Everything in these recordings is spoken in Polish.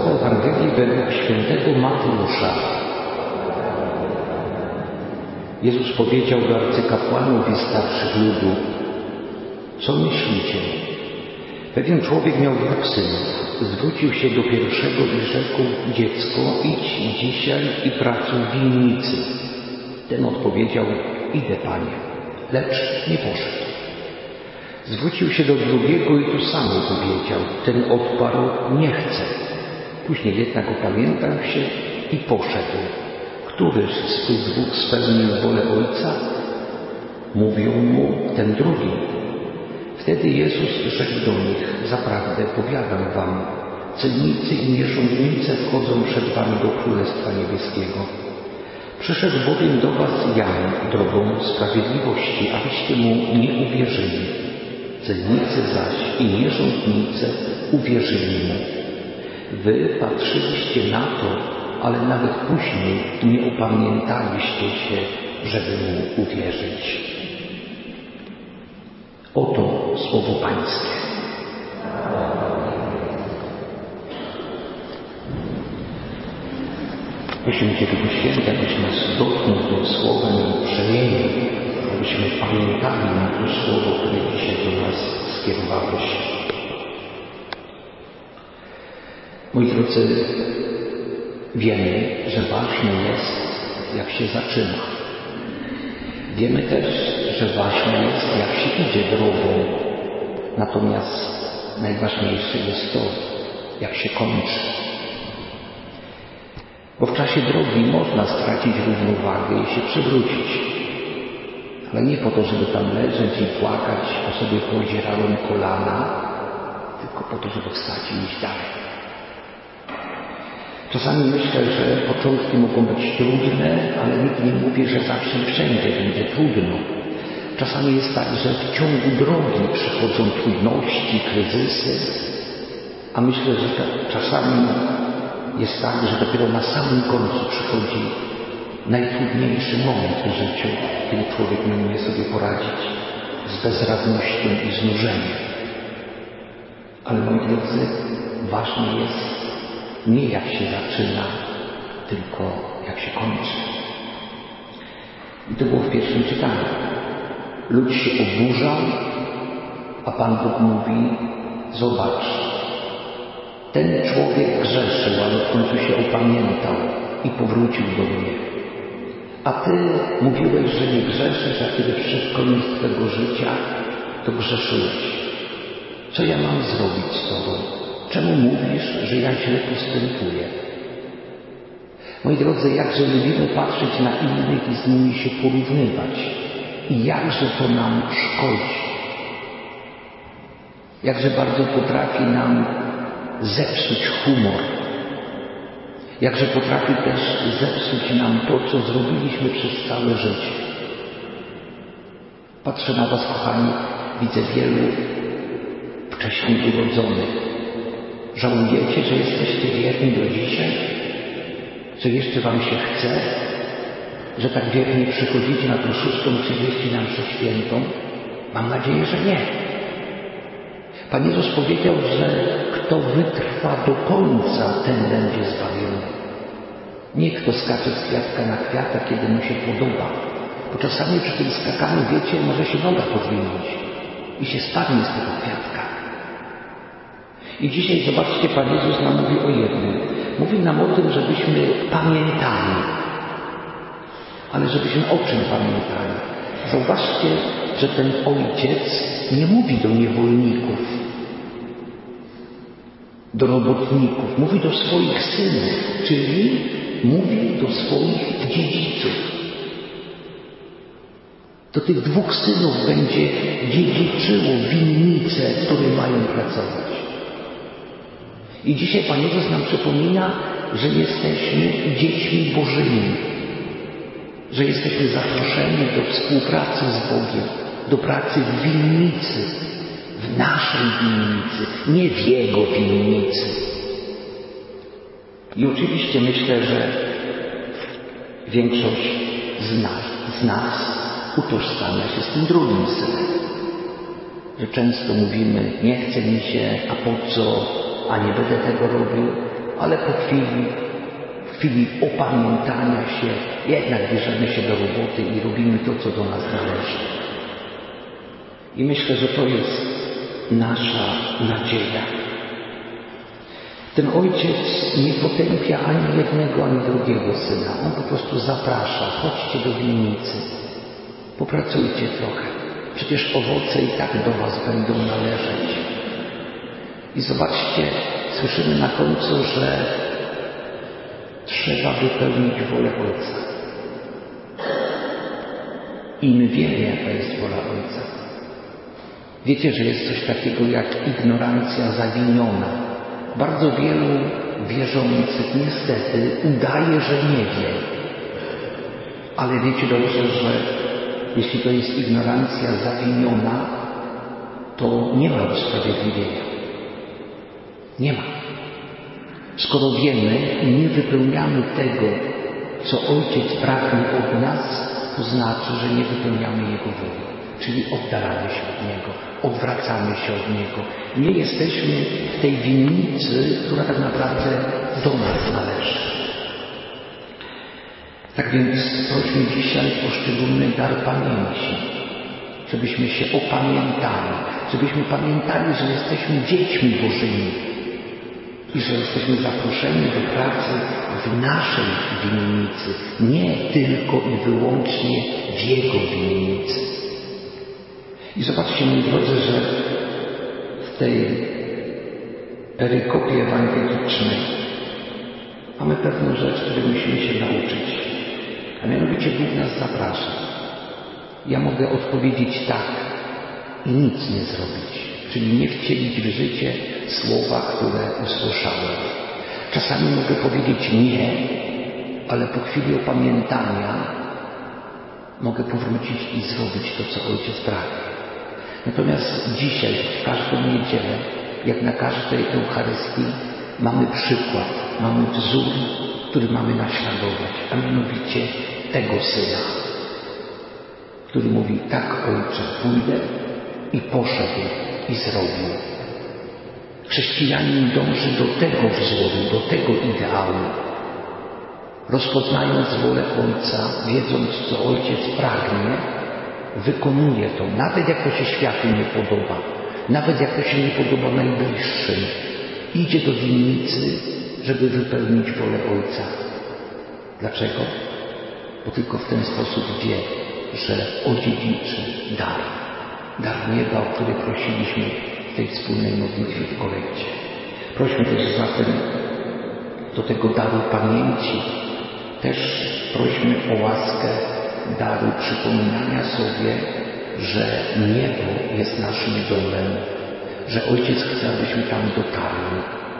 Słowa Ewangelii według świętego Mateusza. Jezus powiedział do arcykapłanów i starszych ludu: co myślicie? Pewien człowiek miał 2 synów. Zwrócił się do pierwszego i rzekł: dziecko, idź dzisiaj i pracuj w winnicy. Ten odpowiedział: idę, panie, lecz nie poszedł. Zwrócił się do drugiego i to samo powiedział. Ten odparł: nie chcę. Później jednak opamiętał się i poszedł. Któryż z tych 2 spełnił wolę Ojca? Mówią mu: ten drugi. Wtedy Jezus rzekł do nich: zaprawdę powiadam wam, celnicy i nierządnice wchodzą przed wami do Królestwa Niebieskiego. Przyszedł bowiem do was Jan drogą sprawiedliwości, abyście mu nie uwierzyli. Celnicy zaś i nierządnice uwierzyli mu. Wy patrzyliście na to, ale nawet później nie upamiętaliście się, żeby mu uwierzyć. Oto słowo Pańskie. Prosimy Cię, Duchu Święty, abyś nas dotknął tym słowem i przemienił, abyśmy pamiętali na to słowo, które dzisiaj do nas skierowałeś. Moi drodzy, wiemy, że ważne jest, jak się zaczyna. Wiemy też, że ważne jest, jak się idzie drogą. Natomiast najważniejsze jest to, jak się kończy. Bo w czasie drogi można stracić równowagę i się przewrócić. Ale nie po to, żeby tam leżeć i płakać, bo sobie podzierałem kolana, tylko po to, żeby wstać i iść dalej. Czasami myślę, że początki mogą być trudne, ale nikt nie mówi, że zawsze i wszędzie będzie trudno. Czasami jest tak, że w ciągu drogi przychodzą trudności, kryzysy, a myślę, że czasami jest tak, że dopiero na samym końcu przychodzi najtrudniejszy moment w życiu, kiedy człowiek nie umie sobie poradzić z bezradnością i znużeniem. Ale moi drodzy, ważne jest nie jak się zaczyna, tylko jak się kończy. I to było w pierwszym czytaniu. Lud się oburzał, a Pan Bóg mówi: zobacz, ten człowiek grzeszył, ale w końcu się opamiętał i powrócił do mnie. A ty mówiłeś, że nie grzeszysz, a kiedy przyszedł koniec twego życia, to grzeszyłeś. Co ja mam zrobić z tobą? Czemu mówisz, że ja źle postępuję? Moi drodzy, jakże lubimy patrzeć na innych i z nimi się porównywać. I jakże to nam szkodzi. Jakże bardzo potrafi nam zepsuć humor. Jakże potrafi też zepsuć nam to, co zrobiliśmy przez całe życie. Patrzę na was, kochani, widzę wielu wcześniej urodzonych. Żałujecie, że jesteście wierni do dzisiaj? Że jeszcze wam się chce? Że tak wiernie przychodzicie na tą 6:30 na mszę świętą? Mam nadzieję, że nie. Pan Jezus powiedział, że kto wytrwa do końca, ten będzie zbawiony. Nie kto skacze z kwiatka na kwiatek, kiedy mu się podoba. Bo czasami przy tym skakaniu, wiecie, może się noga podwinąć i się spadnie z tego kwiatka. I dzisiaj, zobaczcie, Pan Jezus nam mówi o jednym. Mówi nam o tym, żebyśmy pamiętali. Ale żebyśmy o czym pamiętali? Zauważcie, że ten ojciec nie mówi do niewolników, do robotników. Mówi do swoich synów, czyli mówi do swoich dziedziców. Do tych 2 synów będzie dziedziczyło winnice, w której mają pracować. I dzisiaj Pan Jezus nam przypomina, że jesteśmy dziećmi Bożymi, że jesteśmy zaproszeni do współpracy z Bogiem, do pracy w winnicy, w naszej winnicy, nie w Jego winnicy. I oczywiście myślę, że większość z nas utożsamia się z tym drugim synem. Że często mówimy: nie chce mi się, a po co, a nie będę tego robił. ale po chwili opamiętania się jednak bierzemy się do roboty i robimy to, co do nas należy. I myślę, że to jest nasza nadzieja. Ten ojciec nie potępia ani jednego, ani drugiego syna. On po prostu zaprasza, chodźcie do winnicy, popracujcie trochę. Przecież owoce i tak do was będą należeć. I zobaczcie, słyszymy na końcu, że trzeba wypełnić wolę Ojca. I my wiemy, jaka jest wola Ojca. Wiecie, że jest coś takiego jak ignorancja zawiniona. Bardzo wielu wierzących niestety udaje, że nie wie. Ale wiecie dobrze, że jeśli to jest ignorancja zawiniona, to nie ma usprawiedliwienia. Nie ma. Skoro wiemy i nie wypełniamy tego, co Ojciec pragnie od nas, to znaczy, że nie wypełniamy Jego woli. Czyli oddalamy się od Niego, odwracamy się od Niego. Nie jesteśmy w tej winnicy, która tak naprawdę do nas należy. Tak więc prośmy dzisiaj o szczególny dar pamięci, żebyśmy się opamiętali, żebyśmy pamiętali, że jesteśmy dziećmi Bożymi i że jesteśmy zaproszeni do pracy w naszej winnicy, nie tylko i wyłącznie w Jego winnicy. I zobaczcie, moi drodzy, że w tej perykopie ewangelicznej mamy pewną rzecz, której musimy się nauczyć. A mianowicie Bóg nas zaprasza. Ja mogę odpowiedzieć tak i nic nie zrobić, czyli nie wcielić w życie słowa, które usłyszałem. Czasami mogę powiedzieć nie, ale po chwili opamiętania mogę powrócić i zrobić to, co Ojciec pragnie. Natomiast dzisiaj, w każdą niedzielę, jak na każdej Eucharystii, mamy przykład, mamy wzór, który mamy naśladować, a mianowicie tego Syna, który mówi: tak, Ojcze, pójdę, i poszedł i zrobił. Chrześcijanin dąży do tego wzoru, do tego ideału. Rozpoznając wolę Ojca, wiedząc, co Ojciec pragnie, wykonuje to, nawet jak to się światu nie podoba, nawet jak to się nie podoba najbliższym. Idzie do winnicy, żeby wypełnić wolę Ojca. Dlaczego? Bo tylko w ten sposób wie, że odziedziczy dar nieba, o który prosiliśmy w tej wspólnej modlitwie w kolekcie. Prośmy też zatem do tego daru pamięci, też prośmy o łaskę daru przypominania sobie, że niebo jest naszym domem, że Ojciec chce, abyśmy tam dotarli.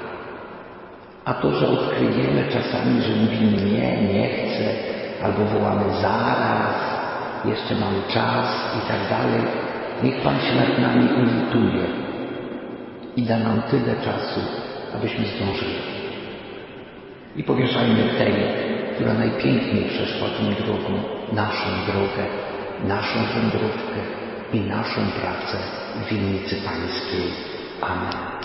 A to, że odkryjemy czasami, że mówimy nie chcę, albo wołamy zaraz, jeszcze mam czas i tak dalej, niech Pan się nad nami ulituje i da nam tyle czasu, abyśmy zdążyli. I powierzajmy tej, która najpiękniej przeszła tą drogą, naszą drogę, naszą wędrówkę i naszą pracę w winnicy Pańskiej. Amen.